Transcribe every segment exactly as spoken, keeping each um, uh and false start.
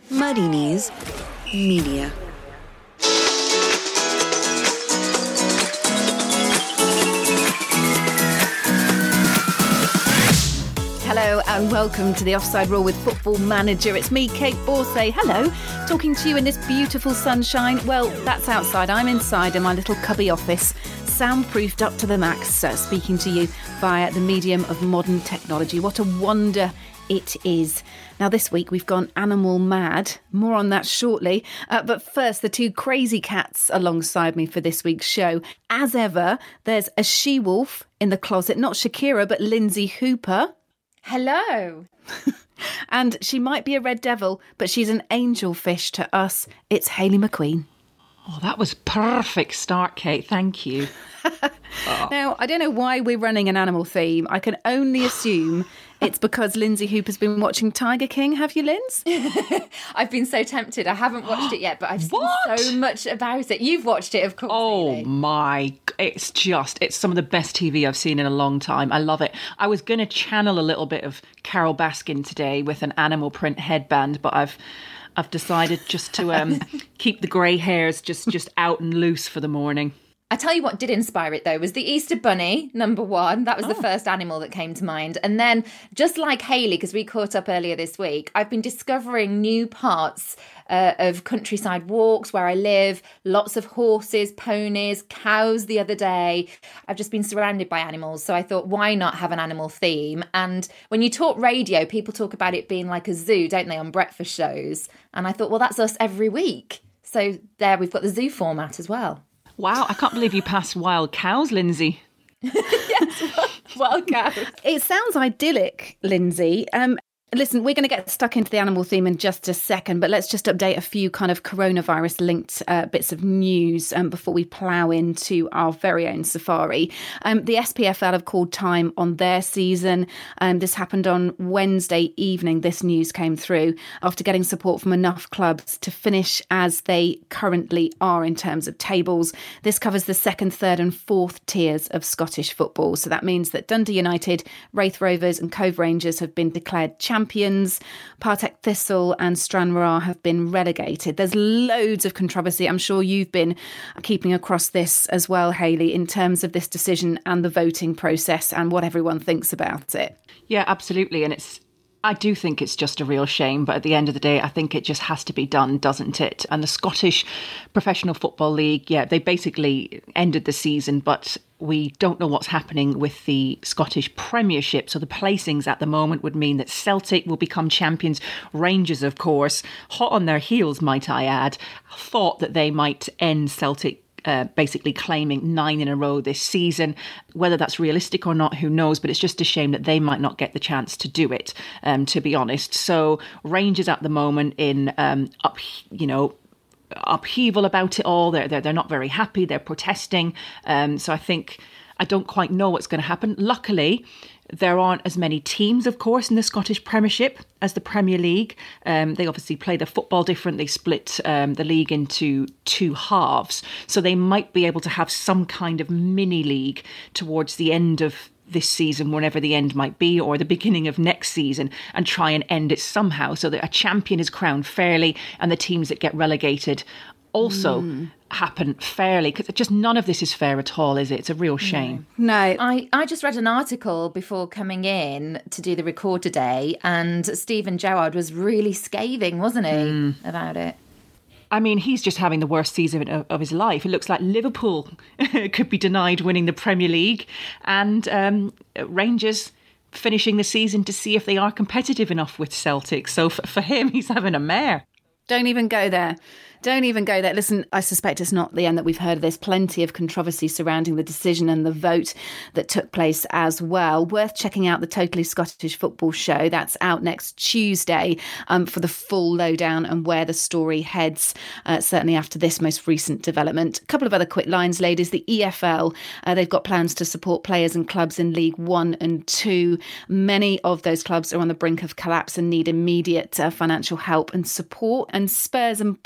Muddy Knees Media. Hello and welcome to the Offside Rule with Football Manager. It's me, Kate Borsay. Hello, talking to you in this beautiful sunshine. Well, that's outside. I'm inside in my little cubby office, soundproofed up to the max, uh, speaking to you via the medium of modern technology. What a wonder it is. Now, this week we've gone animal mad. More on that shortly. Uh, but first, the two crazy cats alongside me for this week's show. As ever, there's a she-wolf in the closet. Not Shakira, but Lindsay Hooper. Hello. And she might be a red devil, but she's an angelfish to us. It's Hayley McQueen. Oh, that was perfect start, Kate. Thank you. Oh. Now, I don't know why we're running an animal theme. I can only assume it's because Lindsay Hooper's been watching Tiger King. Have you, Linz? I've been so tempted. I haven't watched it yet, but I've seen What? so much about it. You've watched it, of course. Oh, Hayley. my. It's just, it's some of the best T V I've seen in a long time. I love it. I was going to channel a little bit of Carol Baskin today with an animal print headband, but I've I've decided just to um, keep the grey hairs just, just out and loose for the morning. I tell you what did inspire it, though, was the Easter Bunny, number one. That was oh. the first animal that came to mind. And then, just like Hayley, because we caught up earlier this week, I've been discovering new parts uh, of countryside walks where I live. Lots of horses, ponies, cows the other day. I've just been surrounded by animals. So I thought, why not have an animal theme? And when you talk radio, people talk about it being like a zoo, don't they, on breakfast shows? And I thought, well, that's us every week. So there, we've got the zoo format as well. Wow, I can't believe you passed wild cows, Lindsay. Yes, wild cows. It sounds idyllic, Lindsay. Um, listen, we're going to get stuck into the animal theme in just a second, but let's just update a few kind of coronavirus-linked uh, bits of news um, before we plough into our very own safari. Um, the S P F L have called time on their season. Um, this happened on Wednesday evening. This news came through after getting support from enough clubs to finish as they currently are in terms of tables. This covers the second, third and fourth tiers of Scottish football. So that means that Dundee United, Raith Rovers and Cove Rangers have been declared champions. Champions, Partick Thistle and Stranraer have been relegated. There's loads of controversy. I'm sure you've been keeping across this as well, Hayley, in terms of this decision and the voting process and what everyone thinks about it. Yeah, absolutely. And it's I do think it's just a real shame, but at the end of the day, I think it just has to be done, doesn't it? And the Scottish Professional Football League, yeah, they basically ended the season, but we don't know what's happening with the Scottish Premiership. So the placings at the moment would mean that Celtic will become champions. Rangers, of course, hot on their heels, might I add, thought that they might end Celtic Uh, basically claiming nine in a row this season. Whether that's realistic or not, who knows? But it's just a shame that they might not get the chance to do it, um, to be honest. So Rangers at the moment in um, up, you know, upheaval about it all. They're they're, they're not very happy. They're protesting. Um, so I think I don't quite know what's going to happen. Luckily, there aren't as many teams, of course, in the Scottish Premiership as the Premier League. Um, they obviously play the football different. They split um, the league into two halves. So they might be able to have some kind of mini league towards the end of this season, whenever the end might be, or the beginning of next season, and try and end it somehow so that a champion is crowned fairly and the teams that get relegated also mm. happen fairly, because just none of this is fair at all, is it? It's a real shame. No, no. I, I just read an article before coming in to do the record today, and Stephen Gerrard was really scathing, wasn't he, mm. about it? I mean, he's just having the worst season of, of his life. It looks like Liverpool could be denied winning the Premier League, and um, Rangers finishing the season to see if they are competitive enough with Celtic. So f- for him, he's having a mare. Don't even go there. Don't even go there. Listen, I suspect it's not the end that we've heard. There's plenty of controversy surrounding the decision and the vote that took place as well. Worth checking out the Totally Scottish Football Show. That's out next Tuesday um, for the full lowdown and where the story heads, uh, certainly after this most recent development. A couple of other quick lines, ladies. The E F L, uh, they've got plans to support players and clubs in League One and Two. Many of those clubs are on the brink of collapse and need immediate uh, financial help and support. And Spurs and Bournemouth, they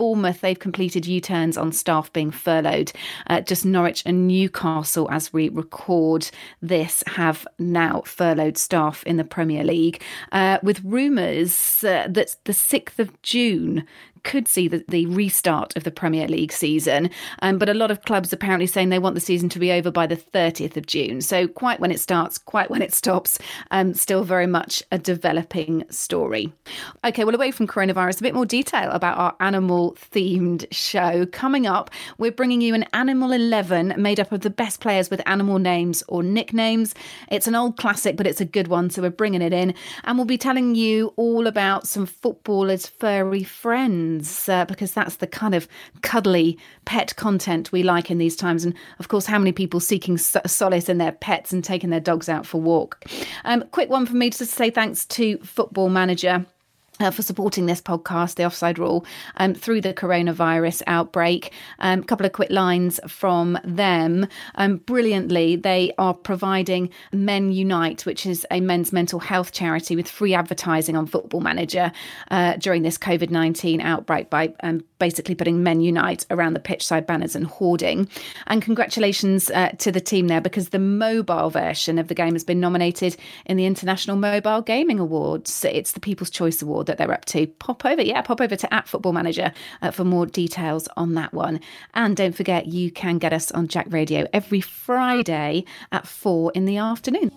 they've completed U-turns on staff being furloughed. Uh, just Norwich and Newcastle, as we record this, have now furloughed staff in the Premier League, uh, with rumours uh, that the sixth of June could see the, the restart of the Premier League season. Um, but a lot of clubs apparently saying they want the season to be over by the thirtieth of June. So quite when it starts, quite when it stops, um, still very much a developing story. OK, well, away from coronavirus, a bit more detail about our animal-themed show. Coming up, we're bringing you an Animal eleven made up of the best players with animal names or nicknames. It's an old classic, but it's a good one, so we're bringing it in. And we'll be telling you all about some footballers' furry friends. Uh, because that's the kind of cuddly pet content we like in these times. And of course, how many people seeking so- solace in their pets and taking their dogs out for a walk. Um, quick one for me to say thanks to Football Manager Uh, for supporting this podcast, The Offside Rule, um, through the coronavirus outbreak. A um, couple of quick lines from them. Um, brilliantly, they are providing Men Unite, which is a men's mental health charity, with free advertising on Football Manager uh, during this covid nineteen outbreak by um, basically putting Men Unite around the pitchside banners and hoarding. And congratulations uh, to the team there, because the mobile version of the game has been nominated in the International Mobile Gaming Awards. It's the People's Choice Award that they're up to. Pop over, yeah, pop over to at Football Manager uh, for more details on that one. And don't forget, you can get us on Jack Radio every Friday at four in the afternoon.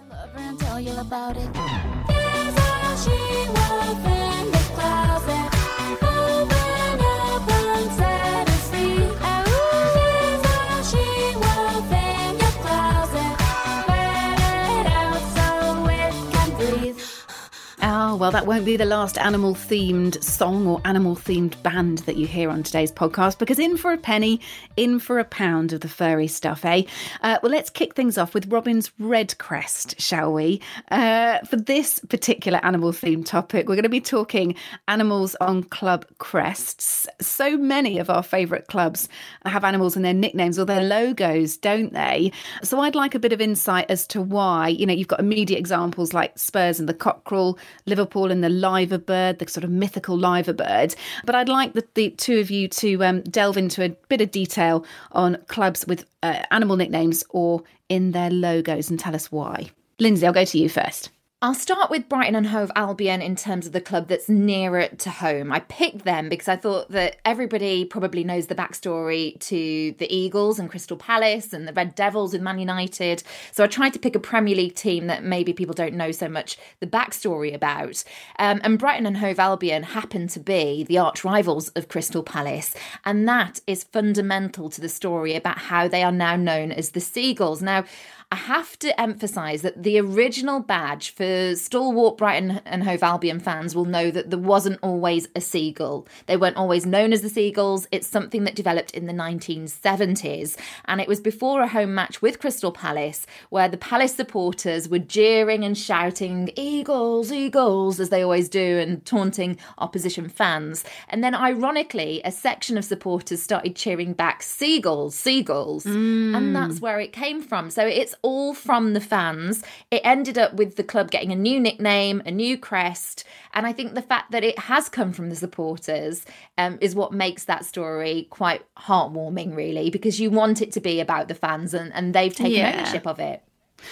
Oh, well, that won't be the last animal-themed song or animal-themed band that you hear on today's podcast, because in for a penny, in for a pound of the furry stuff, eh? Uh, well, let's kick things off with Robin's Red Crest, shall we? Uh, for this particular animal-themed topic, we're going to be talking animals on club crests. So many of our favourite clubs have animals in their nicknames or their logos, don't they? So I'd like a bit of insight as to why. You know, you've got immediate examples like Spurs and the cockerel, Liverpool and the liver bird, the sort of mythical liver bird. But I'd like the, the two of you to um, delve into a bit of detail on clubs with uh, animal nicknames or in their logos and tell us why. Lindsay, I'll go to you first. I'll start with Brighton and Hove Albion in terms of the club that's nearer to home. I picked them because I thought that everybody probably knows the backstory to the Eagles and Crystal Palace and the Red Devils with Man United. So I tried to pick a Premier League team that maybe people don't know so much the backstory about. Um, and Brighton and Hove Albion happen to be the arch rivals of Crystal Palace. And that is fundamental to the story about how they are now known as the Seagulls. Now, I have to emphasise that the original badge for stalwart Brighton and Hove Albion fans will know that there wasn't always a seagull. They weren't always known as the Seagulls. It's something that developed in the nineteen seventies. And it was before a home match with Crystal Palace where the Palace supporters were jeering and shouting, "Eagles, Eagles," as they always do, and taunting opposition fans. And then ironically, a section of supporters started cheering back, "Seagulls, Seagulls." Mm. And that's where it came from. So it's all from the fans. It ended up with the club getting a new nickname, a new crest, and I think the fact that it has come from the supporters um, is what makes that story quite heartwarming, really, because you want it to be about the fans, and, and they've taken yeah. ownership of it.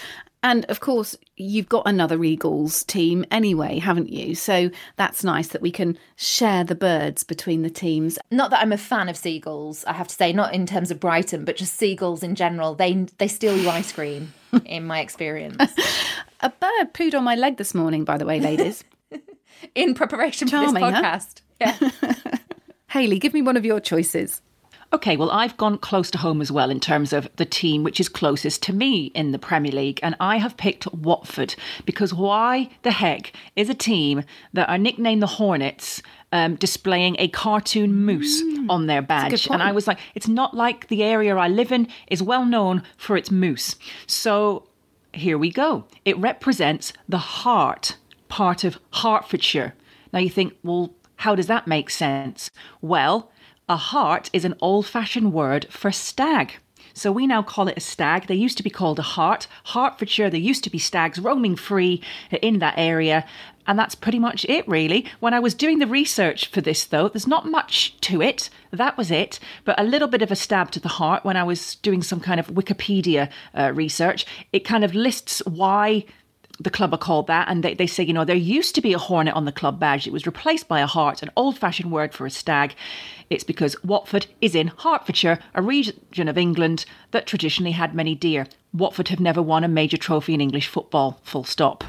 And of course, you've got another Eagles team anyway, haven't you? So that's nice that we can share the birds between the teams. Not that I'm a fan of seagulls, I have to say, not in terms of Brighton, but just seagulls in general. They they steal your ice cream, in my experience. A bird pooed on my leg this morning, by the way, ladies. In preparation Charming, for this podcast. Huh? Yeah. Hayley, give me one of your choices. OK, well, I've gone close to home as well in terms of the team which is closest to me in the Premier League. And I have picked Watford because why the heck is a team that are nicknamed the Hornets um, displaying a cartoon moose mm, on their badge? And I was like, it's not like the area I live in is well known for its moose. So here we go. It represents the heart part of Hertfordshire. Now you think, well, how does that make sense? Well, a hart is an old-fashioned word for stag. So we now call it a stag. They used to be called a hart. Hertfordshire, there used to be stags roaming free in that area. And that's pretty much it, really. When I was doing the research for this, though, there's not much to it. That was it. But a little bit of a stab to the heart when I was doing some kind of Wikipedia uh, research. It kind of lists why the club are called that, and they, they say, you know, there used to be a hornet on the club badge. It was replaced by a hart, an old-fashioned word for a stag. It's because Watford is in Hertfordshire, a region of England that traditionally had many deer. Watford have never won a major trophy in English football, full stop.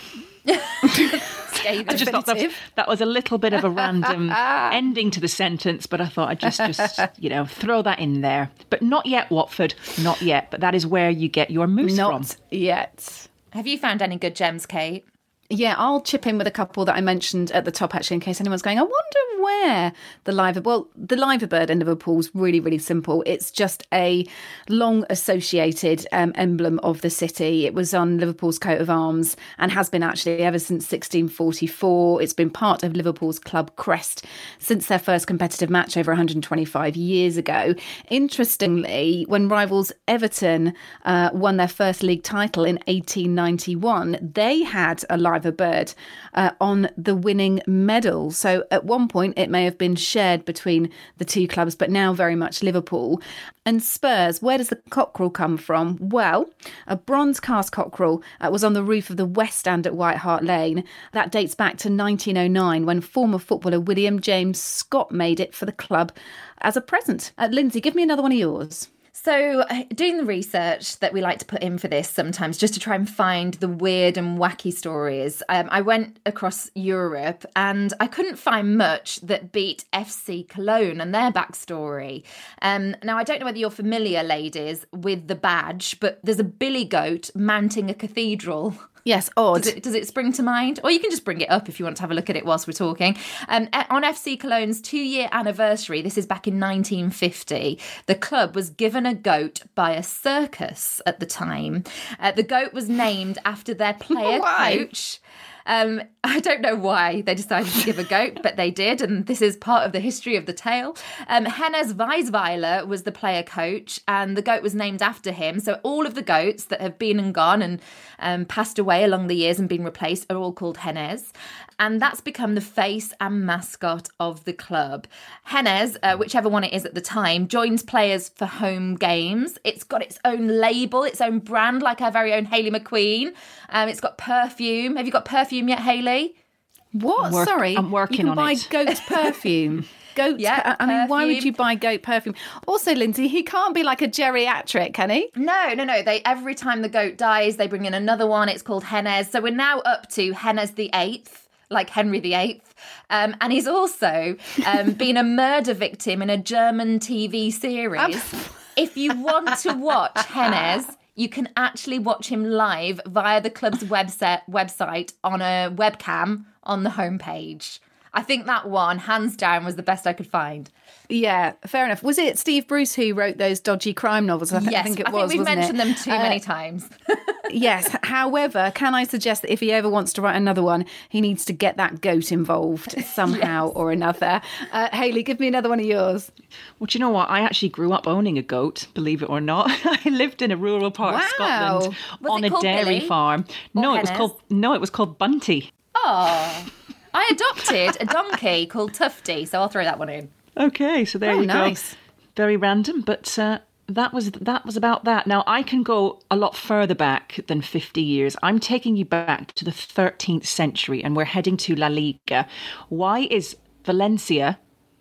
I just thought that, that was a little bit of a random ending to the sentence, but I thought I'd just, just, you know, throw that in there. But not yet, Watford, not yet. But that is where you get your moose not from. Not yet. Have you found any good gems, Kate? Yeah, I'll chip in with a couple that I mentioned at the top, actually, in case anyone's going, I wonder where the liver... Well, the liver bird in Liverpool's really, really simple. It's just a long associated um, emblem of the city. It was on Liverpool's coat of arms and has been actually ever since sixteen forty-four. It's been part of Liverpool's club crest since their first competitive match over one hundred twenty-five years ago. Interestingly, when rivals Everton uh, won their first league title in eighteen ninety-one, they had a liver bird uh, on the winning medal. So at one point it may have been shared between the two clubs, but now very much Liverpool. And Spurs, where does the cockerel come from? Well, a bronze cast cockerel uh, was on the roof of the West Stand at White Hart Lane. That dates back to nineteen oh nine, when former footballer William James Scott made it for the club as a present. Uh, Lindsay, give me another one of yours. So uh, doing the research that we like to put in for this sometimes, just to try and find the weird and wacky stories, um, I went across Europe and I couldn't find much that beat F C Cologne and their backstory. Um, now, I don't know whether you're familiar, ladies, with the badge, but there's a billy goat mounting a cathedral. Yes, odd. Does it, does it spring to mind? Or you can just bring it up if you want to have a look at it whilst we're talking. Um, on F C Cologne's two-year anniversary, this is back in nineteen fifty, the club was given a goat by a circus at the time. Uh, the goat was named after their player coach. Um, I don't know why they decided to give a goat, but they did, and this is part of the history of the tale. Um, Hennes Weisweiler was the player coach, and the goat was named after him. So all of the goats that have been and gone and um, passed away along the years and been replaced are all called Hennes. And that's become the face and mascot of the club. Hennes, uh, whichever one it is at the time, joins players for home games. It's got its own label, its own brand, like our very own Hayley McQueen. Um, it's got perfume. Have you got perfume yet, Hayley? What? Work, Sorry. I'm working you can on buy it. goat perfume. Goat. Yeah, per- I mean, why would perfume. you buy goat perfume? Also, Lindsay, he can't be like a geriatric, can he? No, no, no. They every time the goat dies, they bring in another one. It's called Hennes. So we're now up to Hennes the Eighth. Like Henry the Eighth. Um, and he's also um, been a murder victim in a German T V series. If you want to watch Hennes, you can actually watch him live via the club's website, website on a webcam on the homepage. I think that one, hands down, was the best I could find. Yeah, fair enough. Was it Steve Bruce who wrote those dodgy crime novels? I, th- yes, I think it I was, think we've wasn't mentioned it? them too Uh, many times. Yes. However, can I suggest that if he ever wants to write another one, he needs to get that goat involved somehow yes. or another. Uh, Hayley, give me another one of yours. Well, do you know what? I actually grew up owning a goat, believe it or not. I lived in a rural part Wow. of Scotland Was on it a called dairy Billy? farm. Or No, it was Hennes? called no, it was called Bunty. Oh, I adopted a donkey called Tufty, so I'll throw that one in. Okay, so there Oh, you nice. go. Very random, but uh, that was that was about that. Now, I can go a lot further back than fifty years. I'm taking you back to the thirteenth century, and we're heading to La Liga. Why is Valencia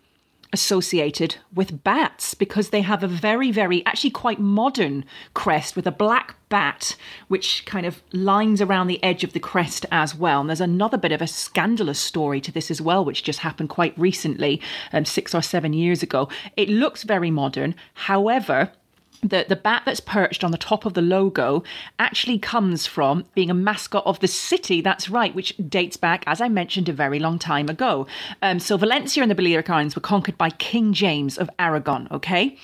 associated with bats? Because they have a very, very, actually quite modern crest with a black bat, which kind of lines around the edge of the crest as well. And there's another bit of a scandalous story to this as well, which just happened quite recently, um, six or seven years ago. It looks very modern. However, The, the bat that's perched on the top of the logo actually comes from being a mascot of the city, that's right, which dates back, as I mentioned, a very long time ago. Um, so Valencia and the Balearic Islands were conquered by King James of Aragon, okay?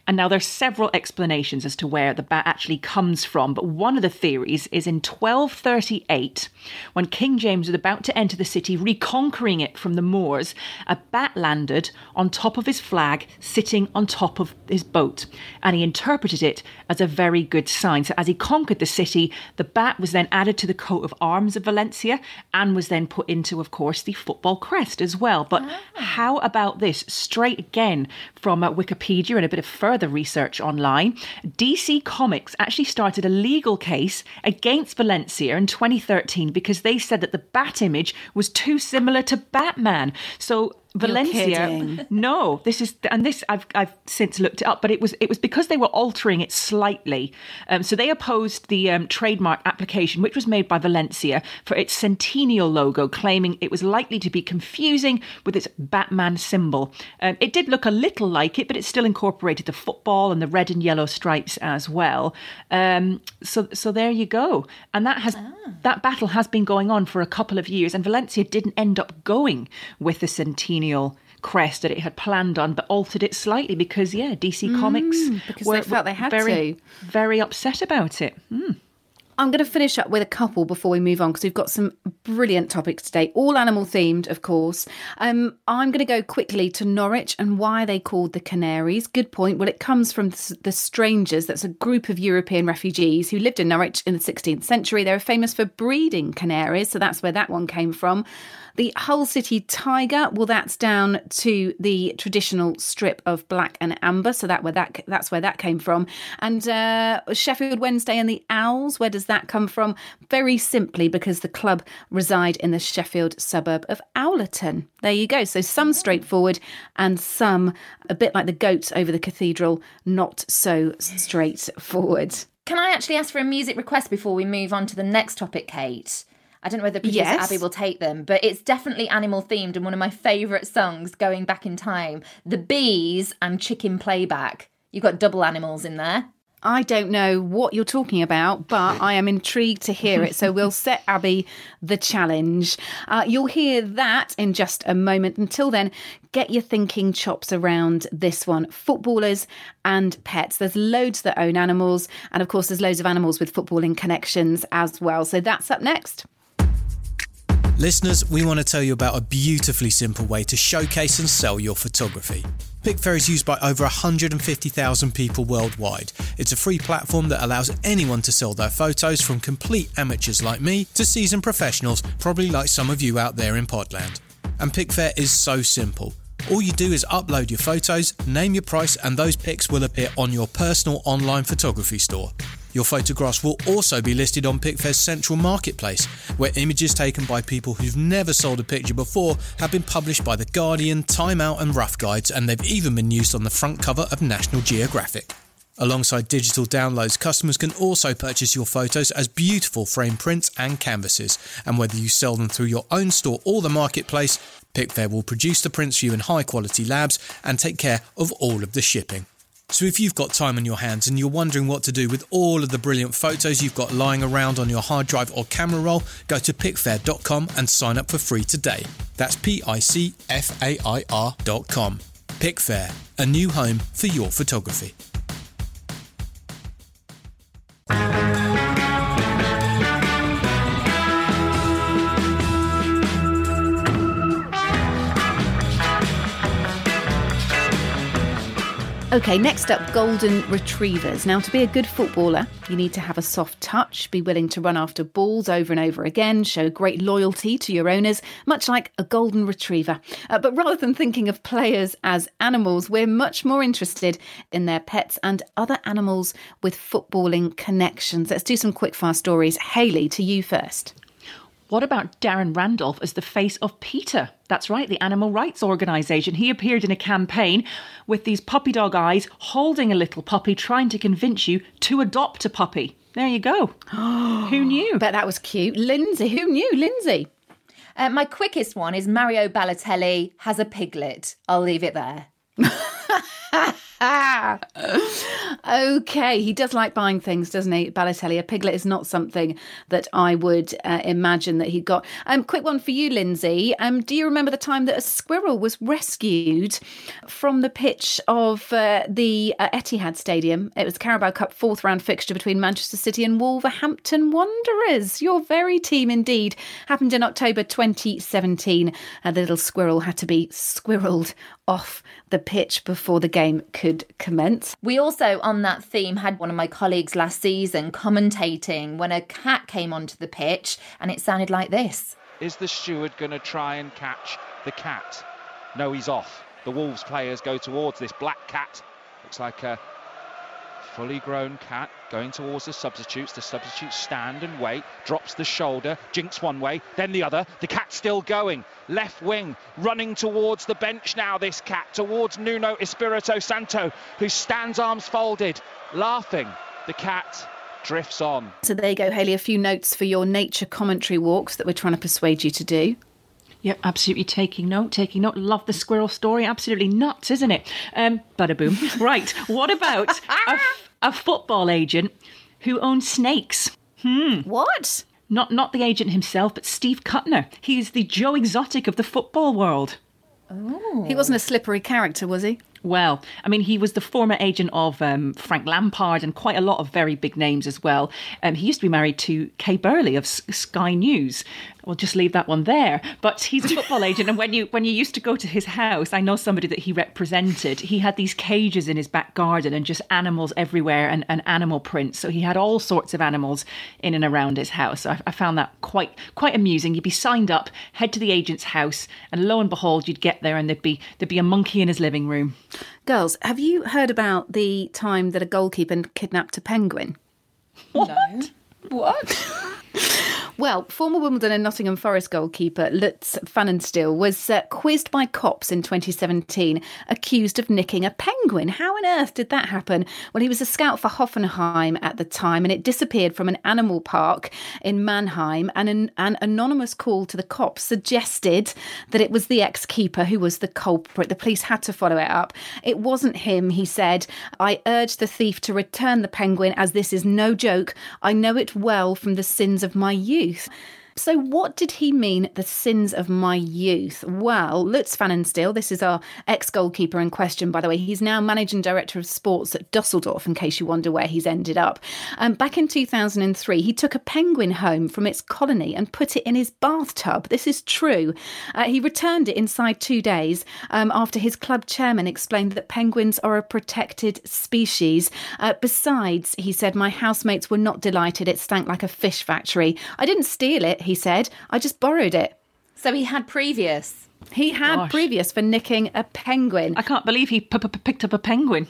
And now there's several explanations as to where the bat actually comes from, but one of the theories is in twelve thirty-eight, when King James was about to enter the city, reconquering it from the Moors, a bat landed on top of his flag, sitting on top of his boat, and he interpreted it as a very good sign. So as he conquered the city, the bat was then added to the coat of arms of Valencia and was then put into, of course, the football crest as well. But ah. how about this? Straight again from uh, Wikipedia and a bit of further research online, D C Comics actually started a legal case against Valencia in twenty thirteen because they said that the bat image was too similar to Batman. So Valencia, no, this is, and this I've I've since looked it up, but it was it was because they were altering it slightly. Um, so they opposed the um, trademark application, which was made by Valencia for its Centennial logo, claiming it was likely to be confusing with its Batman symbol. Um, it did look a little like it, but it still incorporated the football and the red and yellow stripes as well. Um, so so there you go, and that has ah. that battle has been going on for a couple of years, and Valencia didn't end up going with the Centennial crest that it had planned on, but altered it slightly because, yeah, D C Comics mm, because were, they felt they had very, to. very upset about it. Mm. I'm going to finish up with a couple before we move on because we've got some brilliant topics today, all animal themed, of course. Um, I'm going to go quickly to Norwich and why they called the Canaries. Good point. Well, it comes from the Strangers. That's a group of European refugees who lived in Norwich in the sixteenth century. They were famous for breeding canaries, so that's where that one came from. The Hull City Tiger, well, that's down to the traditional strip of black and amber, so that where that that's where that came from. And uh, Sheffield Wednesday and the Owls, where does that come from? Very simply because the club reside in the Sheffield suburb of Owlerton. There you go. So some straightforward and some, a bit like the goats over the cathedral, not so straightforward. Can I actually ask for a music request before we move on to the next topic, Kate? I don't know whether producer yes. Abby will take them, but it's definitely animal themed and one of my favourite songs going back in time. The Bees and Chicken Playback. You've got double animals in there. I don't know what you're talking about, but I am intrigued to hear it. So we'll set Abby the challenge. Uh, you'll hear that in just a moment. Until then, get your thinking chops around this one. Footballers and pets. There's loads that own animals. And of course, there's loads of animals with footballing connections as well. So that's up next. Listeners, we want to tell you about a beautifully simple way to showcase and sell your photography. Pickfair is used by over one hundred fifty thousand people worldwide. It's a free platform that allows anyone to sell their photos, from complete amateurs like me to seasoned professionals, probably like some of you out there in Podland. And Pickfair is so simple. All you do is upload your photos, name your price, and those pics will appear on your personal online photography store. Your photographs will also be listed on Pickfair's central marketplace, where images taken by people who've never sold a picture before have been published by The Guardian, Time Out and Rough Guides, and they've even been used on the front cover of National Geographic. Alongside digital downloads, customers can also purchase your photos as beautiful frame prints and canvases, and whether you sell them through your own store or the marketplace, Pickfair will produce the prints for you in high quality labs and take care of all of the shipping. So if you've got time on your hands and you're wondering what to do with all of the brilliant photos you've got lying around on your hard drive or camera roll, go to pickfair dot com and sign up for free today. That's P I C F A I R dot com. Pickfair, a new home for your photography. Okay, next up, golden retrievers. Now, to be a good footballer, you need to have a soft touch, be willing to run after balls over and over again, show great loyalty to your owners, much like a golden retriever. Uh, but rather than thinking of players as animals, we're much more interested in their pets and other animals with footballing connections. Let's do some quickfire stories. Hayley, to you first. What about Darren Randolph as the face of PETA? That's right, the animal rights organisation. He appeared in a campaign with these puppy dog eyes, holding a little puppy, trying to convince you to adopt a puppy. There you go. Who knew? Bet that was cute. Lindsay, who knew? Lindsay. Uh, my quickest one is Mario Balotelli has a piglet. I'll leave it there. Okay, he does like buying things, doesn't he, Balotelli? A piglet is not something that I would uh, imagine that he got. Um, quick one for you, Lindsay. Um, do you remember the time that a squirrel was rescued from the pitch of uh, the uh, Etihad Stadium? It was the Carabao Cup fourth round fixture between Manchester City and Wolverhampton Wanderers. Your very team indeed. Happened in October twenty seventeen. Uh, the little squirrel had to be squirreled off the pitch before the game could commence. We also, on that theme, had one of my colleagues last season commentating when a cat came onto the pitch, and it sounded like this. Is the steward going to try and catch the cat? No, he's off. The Wolves players go towards this black cat. Looks like a fully grown cat going towards the substitutes. The substitutes stand and wait, drops the shoulder, jinks one way, then the other. The cat's still going. Left wing, running towards the bench now, this cat, towards Nuno Espirito Santo, who stands arms folded, laughing. The cat drifts on. So there you go, Hayley, a few notes for your nature commentary walks that we're trying to persuade you to do. Yep, absolutely taking note, taking note. Love the squirrel story. Absolutely nuts, isn't it? Um, bada boom. Right, what about a, a football agent who owns snakes? Hmm. What? Not not the agent himself, but Steve Cutner. He's the Joe Exotic of the football world. Oh. He wasn't a slippery character, was he? Well, I mean, he was the former agent of um, Frank Lampard and quite a lot of very big names as well. Um, he used to be married to Kay Burley of S- Sky News. We'll just leave that one there. But he's a football agent, and when you when you used to go to his house, I know somebody that he represented. He had these cages in his back garden and just animals everywhere and, and animal prints. So he had all sorts of animals in and around his house. So I, I found that quite quite amusing. You'd be signed up, head to the agent's house, and lo and behold, you'd get there and there'd be there'd be a monkey in his living room. Girls, have you heard about the time that a goalkeeper kidnapped a penguin? What? No. What? Well, former Wimbledon and Nottingham Forest goalkeeper Lutz Pfannenstiel was uh, quizzed by cops in twenty seventeen, accused of nicking a penguin. How on earth did that happen? Well, he was a scout for Hoffenheim at the time, and it disappeared from an animal park in Mannheim, and an, an anonymous call to the cops suggested that it was the ex-keeper who was the culprit. The police had to follow it up. It wasn't him, he said. I urged the thief to return the penguin, as this is no joke. I know it well from the sins of my youth. So what did he mean, the sins of my youth? Well, Lutz Pfannenstiel, this is our ex-goalkeeper in question, by the way. He's now managing director of sports at Dusseldorf, in case you wonder where he's ended up. Um, back in two thousand three, he took a penguin home from its colony and put it in his bathtub. This is true. Uh, he returned it inside two days um, after his club chairman explained that penguins are a protected species. Uh, besides, he said, my housemates were not delighted. It stank like a fish factory. I didn't steal it, he said. I just borrowed it. So he had previous. He had Gosh. previous for nicking a penguin. I can't believe he p- p- picked up a penguin.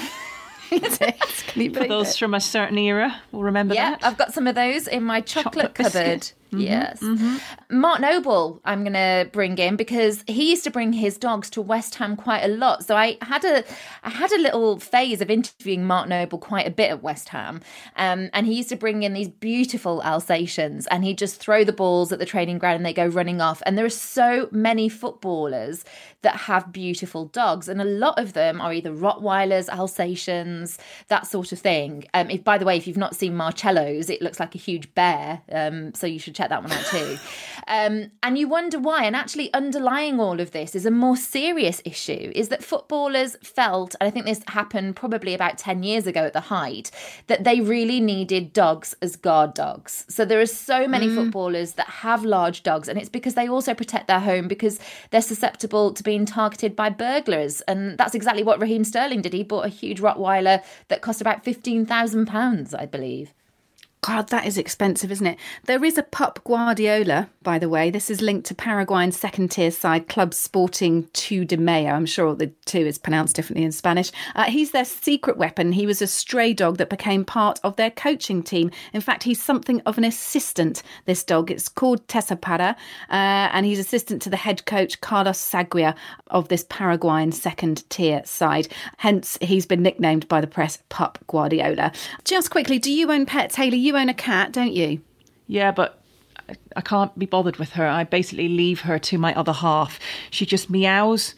Can you For believe those it? from a certain era will remember Yeah, that. I've got some of those in my chocolate, Chocolate cupboard. biscuit. Mm-hmm, yes. Mm-hmm. Mark Noble, I'm going to bring in because he used to bring his dogs to West Ham quite a lot. So I had a I had a little phase of interviewing Mark Noble quite a bit at West Ham. Um, and he used to bring in these beautiful Alsatians and he'd just throw the balls at the training ground and they go running off. And there are so many footballers that have beautiful dogs. And a lot of them are either Rottweilers, Alsatians, that sort of thing. Um, if, by the way, if you've not seen Marcello's, it looks like a huge bear. Um, so you should check that one out too. Um, and you wonder why. And actually underlying all of this is a more serious issue, is that footballers felt, and I think this happened probably about ten years ago at the height, that they really needed dogs as guard dogs. So there are so many mm. footballers that have large dogs, and it's because they also protect their home because they're susceptible to being targeted by burglars. And that's exactly what Raheem Sterling did. He bought a huge Rottweiler that cost about fifteen thousand pounds, I believe. God, that is expensive, isn't it? There is a pup Guardiola, by the way. This is linked to Paraguayan second-tier side Club Sporting two de Mayo. I'm sure the two is pronounced differently in Spanish. Uh, he's their secret weapon. He was a stray dog that became part of their coaching team. In fact, he's something of an assistant, this dog. It's called Tesapara, uh, and he's assistant to the head coach Carlos Sagria of this Paraguayan second-tier side. Hence, he's been nicknamed by the press Pup Guardiola. Just quickly, do you own pets, Hayley? You own a cat, don't you? Yeah, but I can't be bothered with her. I basically leave her to my other half. She just meows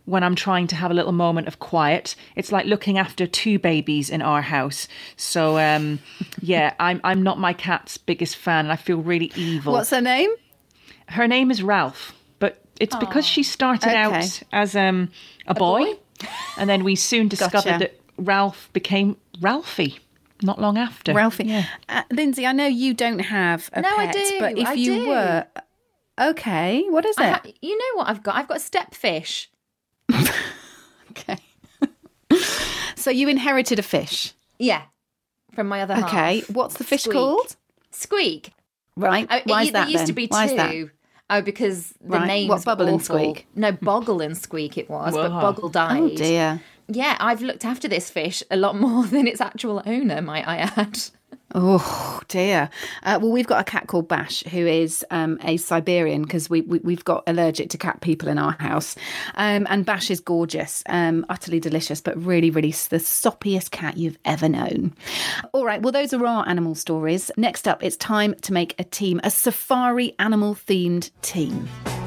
when I'm trying to have a little moment of quiet. It's like looking after two babies in our house. So, um, yeah, I'm I'm not my cat's biggest fan, and I feel really evil. What's her name? Her name is Ralph, but it's Aww. because she started okay. out as um, a, a boy, boy, and then we soon discovered gotcha. that Ralph became Ralphie not long after. Ralphie. Yeah. Uh, Lindsay, I know you don't have a no, pet, I do. but if I you do. were... Okay, what is it? Ha- you know what I've got? I've got a stepfish. Okay. So you inherited a fish? Yeah, from my other half. Okay, what's the fish Squeak. called? Squeak. Right, I, why it, is that There used then? to be Why is that? two. Oh, because the Right. names What, Bubble were and awful. Squeak? No, Boggle and Squeak it was, but Whoa. Boggle died. Oh dear. Yeah, I've looked after this fish a lot more than its actual owner, might I add. Oh dear. Uh, well, we've got a cat called Bash, who is um, a Siberian, because we, we we've got allergic to cat people in our house. Um, and Bash is gorgeous, um, utterly delicious, but really, really the soppiest cat you've ever known. All right. Well, those are our animal stories. Next up, it's time to make a team, a safari animal themed team.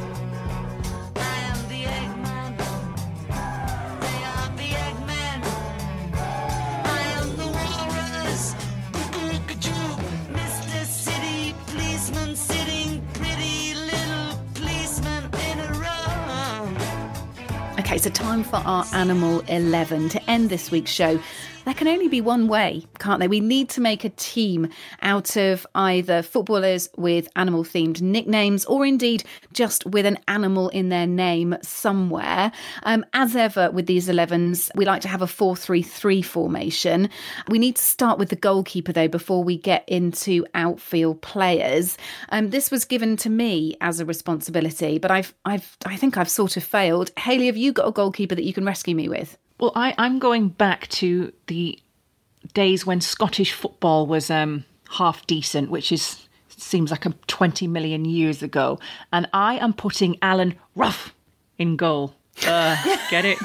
Okay, so time for our Animal eleven. To end this week's show, there can only be one way, can't there? We need to make a team out of either footballers with animal-themed nicknames or indeed just with an animal in their name somewhere. Um, as ever with these elevens, we like to have a four three three formation. We need to start with the goalkeeper, though, before we get into outfield players. Um, this was given to me as a responsibility, but I've, I've, I think I've sort of failed. Hayley, have you got a goalkeeper that you can rescue me with? Well, I, I'm going back to the days when Scottish football was um, half decent, which is seems like a twenty million years ago. And I am putting Alan Rough in goal. Uh, get it?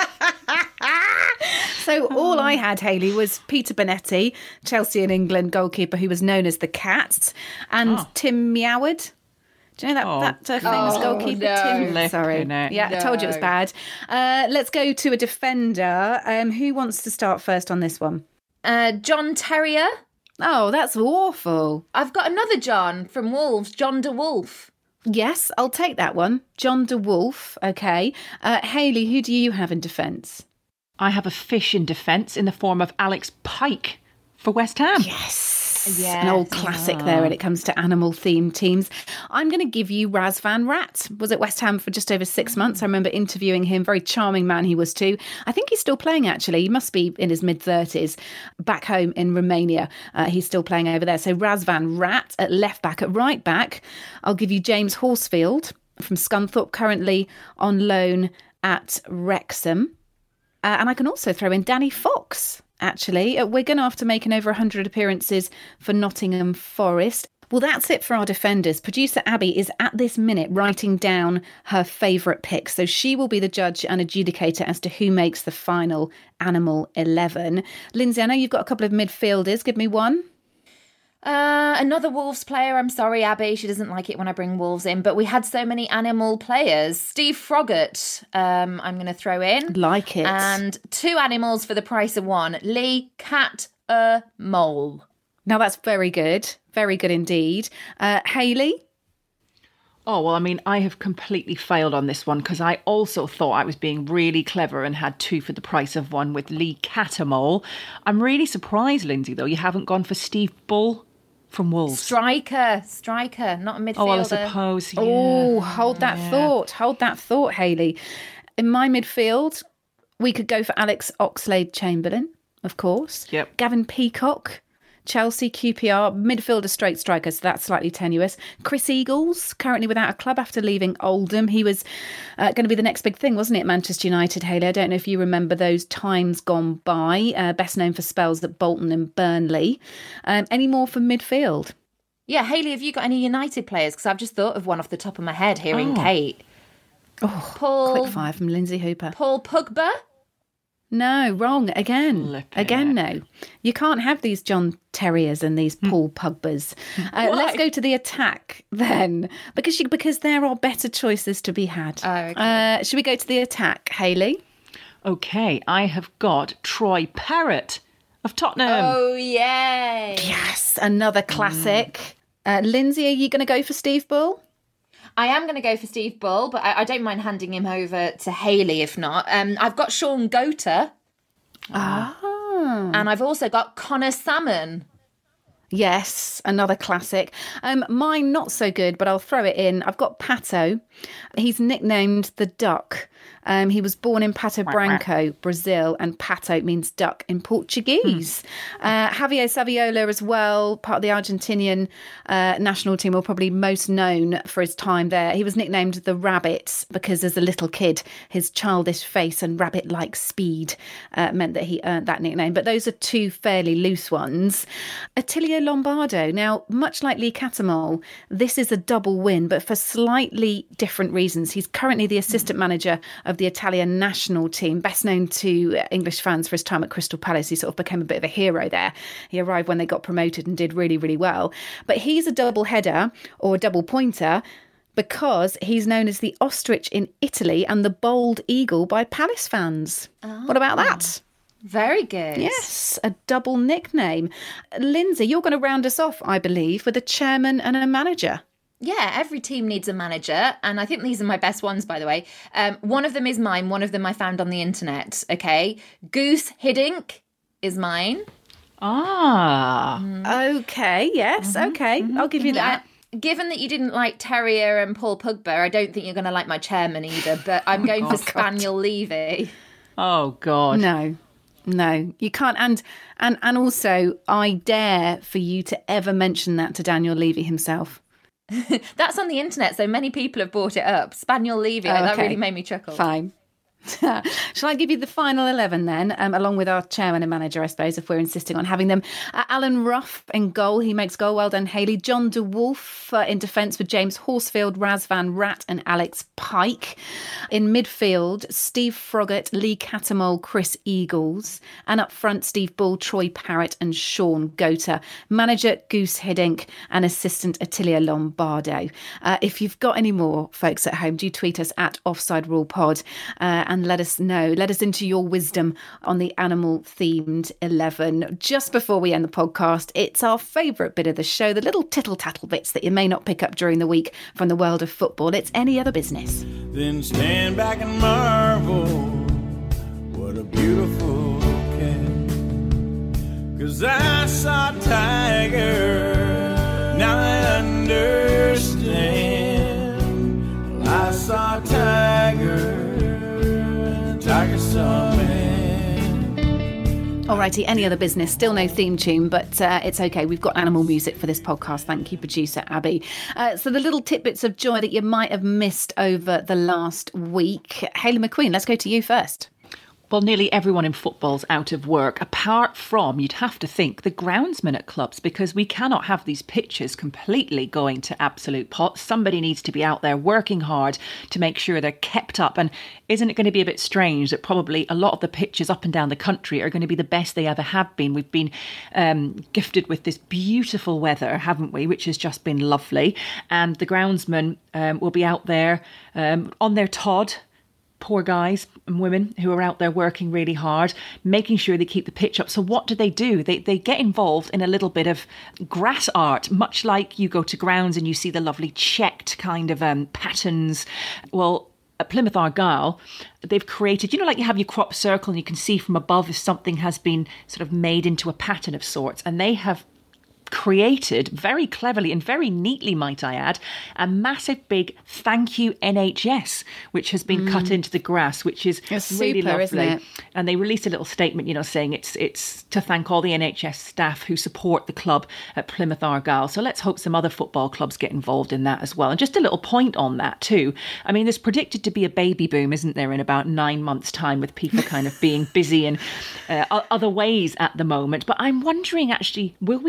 So all I had, Hayley, was Peter Bonetti, Chelsea and England goalkeeper, who was known as the Cat, and Oh. Tim Meoward. Do you know that, Oh, that uh, famous Oh, goalkeeper? no. Tim? Flipping Sorry. it. Yeah, I told you it was No. bad. Uh, let's go to a defender. Um, who wants to start first on this one? Uh, John Terrier. Oh, that's awful. I've got another John from Wolves, John de Wolf. Yes, I'll take that one. John de Wolf. Okay. Uh, Hayley, who do you have in defence? I have a fish in defence in the form of Alex Pike for West Ham. Yes. Yes. An old classic there when it comes to animal-themed teams. I'm going to give you Raz Van Rat. Was at West Ham for just over six months. I remember interviewing him. Very charming man he was too. I think he's still playing, actually. He must be in his mid-thirties. Back home in Romania, uh, he's still playing over there. So Raz Van Rat at left-back. At right-back, I'll give you James Horsfield from Scunthorpe, currently on loan at Wrexham. Uh, and I can also throw in Danny Fox, actually, at Wigan after making over one hundred appearances for Nottingham Forest. Well, that's it for our defenders. Producer Abby is at this minute writing down her favourite picks. So she will be the judge and adjudicator as to who makes the final Animal eleven. Lindsay, I know you've got a couple of midfielders. Give me one. Uh, another Wolves player. I'm sorry, Abby. She doesn't like it when I bring Wolves in, but we had so many animal players. Steve Froggatt, um, I'm going to throw in. Like it. And two animals for the price of one. Lee, cat, a mole. Now that's very good. Very good indeed. Uh, Hayley? Oh, well, I mean, I have completely failed on this one because I also thought I was being really clever and had two for the price of one with Lee Catamole. I'm really surprised, Lindsay, though, you haven't gone for Steve Bull from Wolves. Striker, striker, not a midfielder. Oh, well, I suppose, yeah. Oh, hold that Yeah. thought. Hold that thought, Hayley. In my midfield, we could go for Alex Oxlade-Chamberlain, of course. Yep. Gavin Peacock, Chelsea, Q P R, midfielder, straight striker, so that's slightly tenuous. Chris Eagles, currently without a club after leaving Oldham. He was uh, going to be the next big thing, wasn't it, Manchester United, Hayley? I don't know if you remember those times gone by. Uh, best known for spells at Bolton and Burnley. Um, any more for midfield? Yeah, Hayley, have you got any United players? Because I've just thought of one off the top of my head, hearing Oh. Kate. Oh, Paul, quick fire from Lindsay Hooper. Paul Pogba. No, wrong again. Flippin' Again, heck. no. You can't have these John Terriers and these Paul Pugbas. Uh, let's go to the attack then, because you, because there are better choices to be had. Oh, okay. uh, should we go to the attack, Hayley? Okay, I have got Troy Parrott of Tottenham. Oh, yay. Yes, another classic. Uh, Lindsay, are you going to go for Steve Bull? I am going to go for Steve Bull, but I, I don't mind handing him over to Hayley if not. Um, I've got Sean Gota. Ah. And I've also got Connor Salmon. Yes, another classic. Um, mine not so good, but I'll throw it in. I've got Pato. He's nicknamed the Duck. Um, he was born in Pato Branco, Brazil, and Pato means duck in Portuguese. Hmm. Uh, Javier Saviola as well, part of the Argentinian uh, national team, or probably most known for his time there. He was nicknamed the Rabbit because as a little kid, his childish face and rabbit-like speed uh, meant that he earned that nickname. But those are two fairly loose ones. Attilio Lombardo. Now, much like Lee Cattermole, this is a double win, but for slightly different reasons. He's currently the assistant manager of the Italian national team, best known to English fans for his time at Crystal Palace. He sort of became a bit of a hero there. He arrived when they got promoted and did really, really well. But he's a double header or a double pointer because he's known as the ostrich in Italy and the bold eagle by Palace fans. Oh. What about that? Very good. Yes, a double nickname. Lindsay, you're going to round us off, I believe, with a chairman and a manager. Yeah, every team needs a manager, and I think these are my best ones, by the way. Um, one of them is mine, one of them I found on the internet, okay? Goose Hiddink is mine. Ah. Mm. Okay, yes, mm-hmm, okay, mm-hmm, I'll give you that. Yeah. Given that you didn't like Terrier and Paul Pogba, I don't think you're going to like my chairman either, but I'm going oh, for Spaniel Levy. Oh, God. No. No, you can't. And and and also, I dare for you to ever mention that to Daniel Levy himself. That's on the internet, so many people have brought it up. Spaniel Levy, oh, okay. That really made me chuckle. Fine. Shall I give you the final eleven then, um, along with our chairman and manager, I suppose, if we're insisting on having them. Uh, Alan Ruff in goal. He makes goal. Well done, Hayley. John de Wolf uh, in defence with James Horsfield, Razvan Rat and Alex Pike. In midfield, Steve Froggatt, Lee Cattermole, Chris Eagles. And up front, Steve Bull, Troy Parrott and Sean Gota. Manager, Goose Hiddink and assistant, Attilio Lombardo. Uh, if you've got any more folks at home, do tweet us at Offside Rule Pod. Uh, and let us know. Let us into your wisdom on the animal-themed eleven. Just before we end the podcast, it's our favourite bit of the show, the little tittle-tattle bits that you may not pick up during the week from the world of football. It's Any Other Business. Then stand back and marvel, what a beautiful cat. 'Cause I saw a tiger, now I understand. Well, I saw a tiger, tiger saw man. Alrighty, Any Other Business. Still no theme tune, but uh, it's okay. We've got animal music for this podcast. Thank you, producer Abby. Uh, so the little tidbits of joy that you might have missed over the last week. Hayley McQueen, let's go to you first. Well, nearly everyone in football's out of work, apart from, you'd have to think, the groundsmen at clubs, because we cannot have these pitches completely going to absolute pot. Somebody needs to be out there working hard to make sure they're kept up. And isn't it going to be a bit strange that probably a lot of the pitches up and down the country are going to be the best they ever have been? We've been um, gifted with this beautiful weather, haven't we, which has just been lovely. And the groundsmen um, will be out there um, on their Todd. Poor guys and women who are out there working really hard, making sure they keep the pitch up. So what do they do? They they get involved in a little bit of grass art, much like you go to grounds and you see the lovely checked kind of um, patterns. Well, at Plymouth Argyle, they've created, you know, like you have your crop circle and you can see from above if something has been sort of made into a pattern of sorts. And they have created very cleverly and very neatly, might I add, a massive big thank you N H S, which has been mm. cut into the grass, which is it's really super, lovely. Isn't it? And they released a little statement, you know, saying it's it's to thank all the N H S staff who support the club at Plymouth Argyle. So let's hope some other football clubs get involved in that as well. And just a little point on that too. I mean, there's predicted to be a baby boom, isn't there, in about nine months' time, with people kind of being busy in uh, other ways at the moment. But I'm wondering, actually, will we see some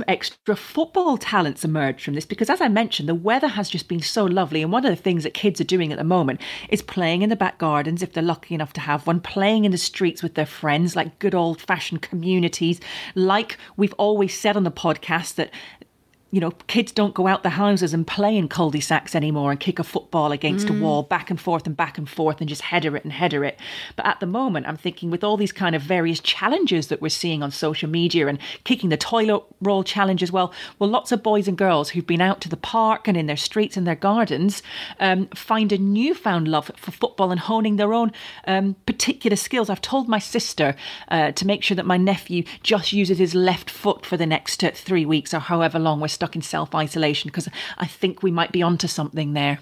extra football talents emerge from this, because as I mentioned, the weather has just been so lovely. And one of the things that kids are doing at the moment is playing in the back gardens, if they're lucky enough to have one, playing in the streets with their friends, like good old fashioned communities. Like we've always said on the podcast that, you know, kids don't go out the houses and play in cul-de-sacs anymore and kick a football against mm. a wall back and forth and back and forth and just header it and header it. But at the moment, I'm thinking with all these kind of various challenges that we're seeing on social media and kicking the toilet roll challenge as well, well, lots of boys and girls who've been out to the park and in their streets and their gardens um, find a newfound love for football and honing their own um, particular skills. I've told my sister uh, to make sure that my nephew just uses his left foot for the next uh, three weeks or however long we're stuck in self-isolation, because I think we might be onto something there.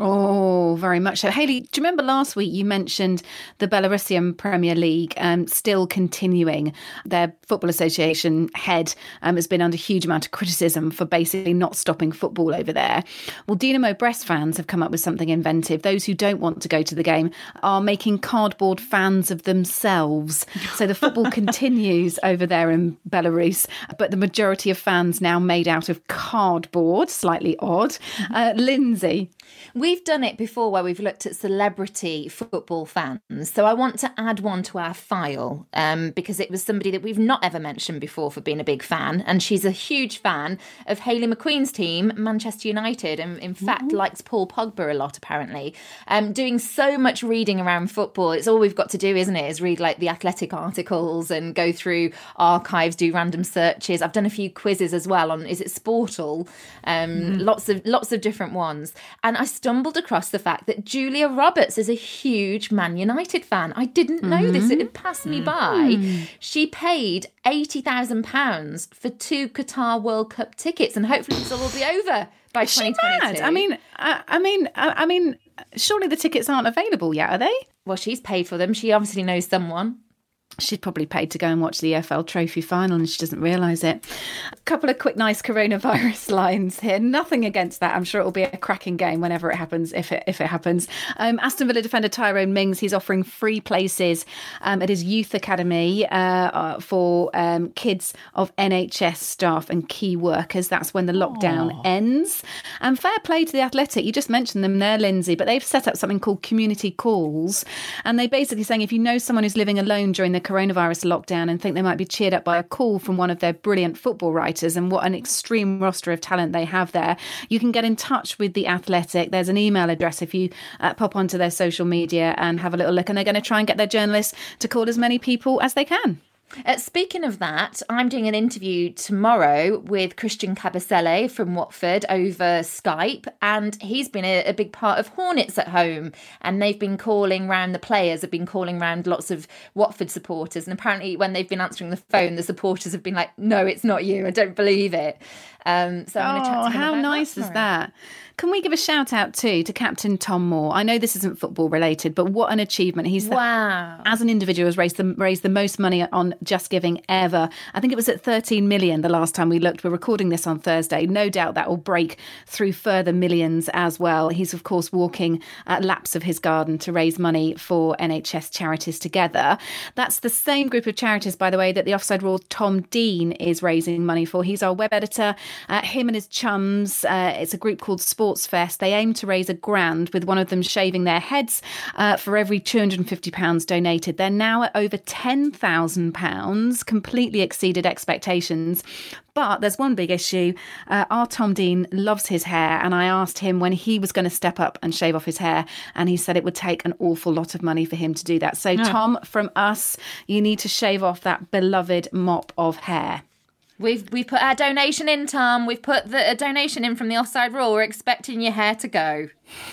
Oh, very much so. Hayley, do you remember last week you mentioned the Belarusian Premier League um, still continuing? Their Football Association head um, has been under huge amount of criticism for basically not stopping football over there. Well, Dynamo Brest fans have come up with something inventive. Those who don't want to go to the game are making cardboard fans of themselves. So the football continues over there in Belarus, but the majority of fans now made out of cardboard, slightly odd. Uh, Lindsay? We've done it before where we've looked at celebrity football fans. So I want to add one to our file um, because it was somebody that we've not ever mentioned before for being a big fan. And she's a huge fan of Hayley McQueen's team, Manchester United, and in fact mm-hmm. likes Paul Pogba a lot, apparently. Um, doing so much reading around football. It's all we've got to do, isn't it, is read like the Athletic articles and go through archives, do random searches. I've done a few quizzes as well on, is it Sportal? Um, mm-hmm. Lots of lots of different ones. And I stumbled across the fact that Julia Roberts is a huge Man United fan. I didn't know mm-hmm. this. It had passed me by. Mm. She paid eighty thousand pounds for two Qatar World Cup tickets, and hopefully this will all be over by is twenty she twenty-two. Mad? I mean, I, I mean, I, I mean, surely the tickets aren't available yet, are they? Well, she's paid for them. She obviously knows someone. She'd probably paid to go and watch the E F L Trophy final and she doesn't realise it. A couple of quick, nice coronavirus lines here. Nothing against that. I'm sure it'll be a cracking game whenever it happens, if it if it happens. Um, Aston Villa defender Tyrone Mings, he's offering free places um, at his youth academy uh, uh, for um, kids of N H S staff and key workers. That's when the lockdown Aww. ends. And fair play to the Athletic. You just mentioned them there, Lindsay, but they've set up something called Community Calls. And they basically saying if you know someone who's living alone during the coronavirus lockdown and think they might be cheered up by a call from one of their brilliant football writers, and what an extreme roster of talent they have there, you can get in touch with the Athletic. There's an email address if you uh, pop onto their social media and have a little look, and they're going to try and get their journalists to call as many people as they can. Uh, speaking of that, I'm doing an interview tomorrow with Christian Kabasele from Watford over Skype, and he's been a, a big part of Hornets at home, and they've been calling round, the players have been calling round lots of Watford supporters, and apparently when they've been answering the phone, the supporters have been like, no, it's not you, I don't believe it. Um, so I'm going to chat to him how about nice that is that? Can we give a shout out too to Captain Tom Moore? I know this isn't football related, but what an achievement. He's the, wow. as an individual has raised the, raised the most money on Just Giving ever. I think it was at thirteen million the last time we looked. We're recording this on Thursday. No doubt that will break through further millions as well. He's, of course, walking at laps of his garden to raise money for N H S charities together. That's the same group of charities, by the way, that the Offside Rule Tom Dean is raising money for. He's our web editor. Uh, him and his chums, uh, it's a group called Sports Fest. They aim to raise a grand, with one of them shaving their heads uh, for every two hundred fifty pounds donated. They're now at over ten thousand pounds, completely exceeded expectations. But there's one big issue. Uh, our Tom Dean loves his hair, and I asked him when he was going to step up and shave off his hair, and he said it would take an awful lot of money for him to do that. So, yeah. Tom, from us, you need to shave off that beloved mop of hair. We've we put our donation in, Tom. We've put the a donation in from the Offside Rule. We're expecting your hair to go.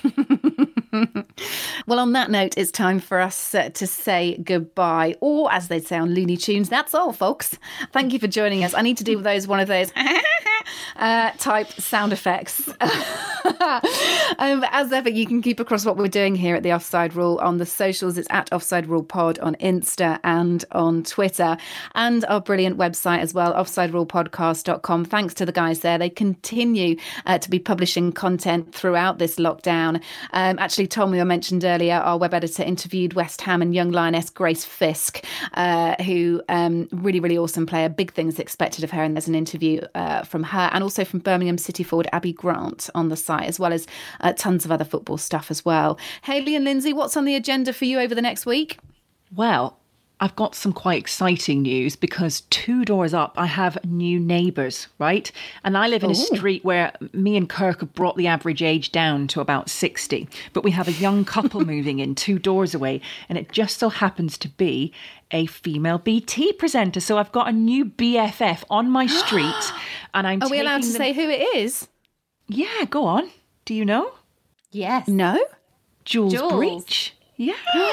Well, on that note, it's time for us uh, to say goodbye. Or, as they'd say on Looney Tunes, that's all, folks. Thank you for joining us. I need to do those one of those uh, type sound effects. um, as ever, you can keep across what we're doing here at the Offside Rule on the socials. It's at Offside Rule Pod on Insta and on Twitter, and our brilliant website as well, offside rule podcast dot com. Thanks to the guys there. They continue uh, to be publishing content throughout this lockdown. Um, actually, Tom, we mentioned earlier, our web editor interviewed West Ham and young lioness Grace Fisk, uh, who um, really, really awesome player. Big things expected of her, and there's an interview uh, from her and also from Birmingham City forward Abby Grant on the site, as well as uh, tons of other football stuff as well. Hayley and Lindsay, what's on the agenda for you over the next week? Well, I've got some quite exciting news because two doors up, I have new neighbours, right? And I live in Ooh. a street where me and Kirk have brought the average age down to about sixty. But we have a young couple moving in two doors away. And it just so happens to be a female B T presenter. So I've got a new B F F on my street. And I'm Are we allowed to them... say who it is? Yeah, go on. Do you know? Yes. No? Jules, Jules. Breach. Yeah.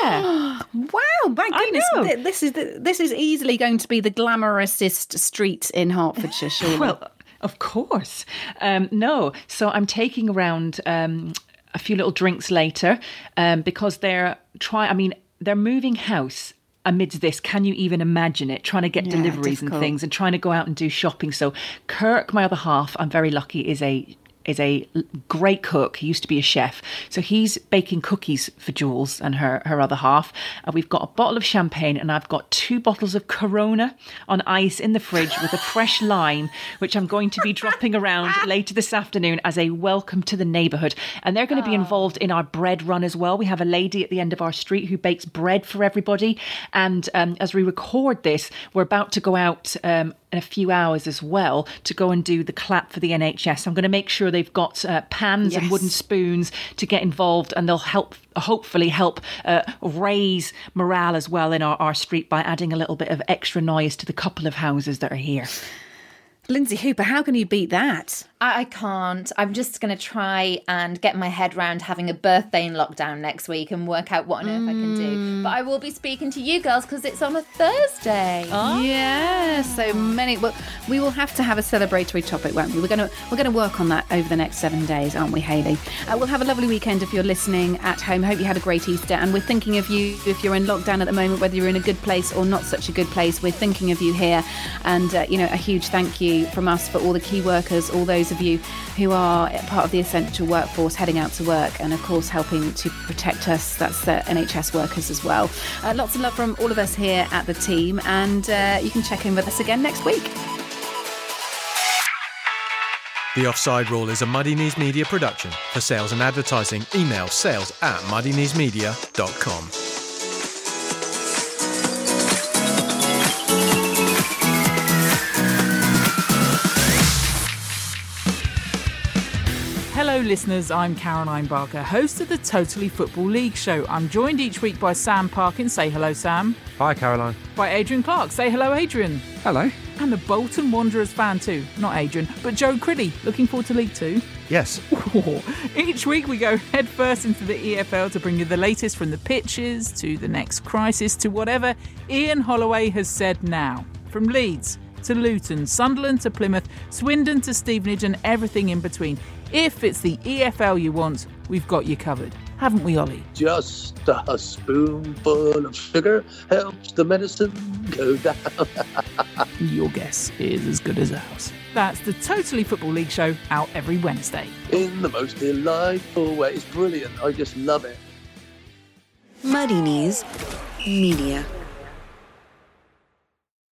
Wow, my goodness. This is the, this is easily going to be the glamorousest street in Hertfordshire, surely. Well, of course. Um, no. So I'm taking around um, a few little drinks later um, because they're trying, I mean, they're moving house amidst this. Can you even imagine it? Trying to get Yeah, deliveries difficult. and things and trying to go out and do shopping. So Kirk, my other half, I'm very lucky, is a is a great cook. He used to be a chef. So he's baking cookies for Jules and her, her other half. And we've got a bottle of champagne and I've got two bottles of Corona on ice in the fridge with a fresh lime, which I'm going to be dropping around later this afternoon as a welcome to the neighbourhood. And they're going to be involved in our bread run as well. We have a lady at the end of our street who bakes bread for everybody. And um, as we record this, we're about to go out um, in a few hours as well to go and do the clap for the N H S. I'm going to make sure they've got uh, pans Yes. and wooden spoons to get involved, and they'll help, hopefully help uh, raise morale as well in our, our street by adding a little bit of extra noise to the couple of houses that are here. Lindsay Hooper, how can you beat that? I, I can't. I'm just going to try and get my head round having a birthday in lockdown next week and work out what on earth I can do. But I will be speaking to you girls because it's on a Thursday. Oh. Yeah, so many. Well, we will have to have a celebratory topic, won't we? We're going to we're going to work on that over the next seven days, aren't we, Hayley? Uh, we'll have a lovely weekend if you're listening at home. Hope you had a great Easter, and we're thinking of you if you're in lockdown at the moment, whether you're in a good place or not such a good place. We're thinking of you here, and uh, you know, a huge thank you from us for all the key workers, all those of you who are part of the essential workforce heading out to work and of course helping to protect us. That's the N H S workers as well. Uh, lots of love from all of us here at the team, and uh, you can check in with us again next week. The Offside Rule is a Muddy Knees Media production. For sales and advertising, email sales at muddy knees media dot com. Hello listeners, I'm Caroline Barker, host of the Totally Football League show. I'm joined each week by Sam Parkin, say hello Sam. Hi Caroline. By Adrian Clark, say hello Adrian. Hello. And a Bolton Wanderers fan too, not Adrian, but Joe Criddy, looking forward to League Two. Yes. Each week we go head first into the E F L to bring you the latest from the pitches to the next crisis to whatever Ian Holloway has said now. From Leeds to Luton, Sunderland to Plymouth, Swindon to Stevenage and everything in between. If it's the E F L you want, we've got you covered. Haven't we, Ollie? Just a spoonful of sugar helps the medicine go down. Your guess is as good as ours. That's the Totally Football League show, out every Wednesday. In the most delightful way. It's brilliant. I just love it. Muddy Knees Media.